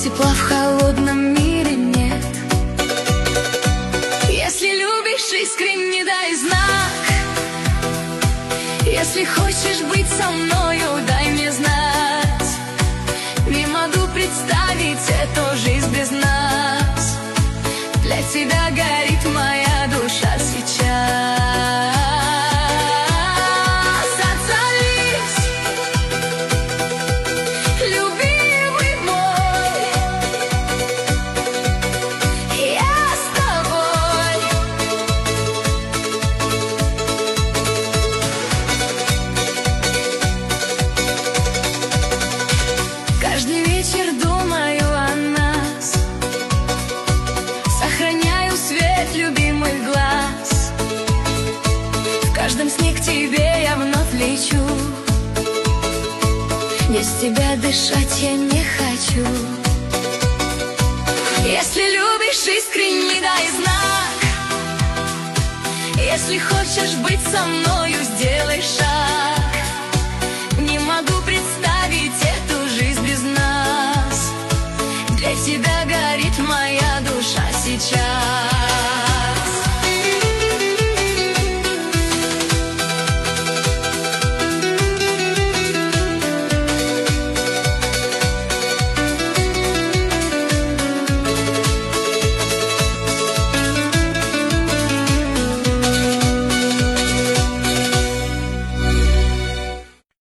тепла в холодном мире нет. Если любишь искренне, дай знак. Если хочешь быть со мною, дай мне знать. Не могу представить эту жизнь без нас. Для тебя горит моя душа сейчас. Отзовись, любимый мой, я с тобой. Каждый вечер думаю о нас, сохраняю свет любимых глаз. В каждом сне к тебе я вновь лечу. Без тебя дышать я не хочу. Если любишь искренне, дай знак. Если хочешь быть со мною, сделай шаг. Не могу представить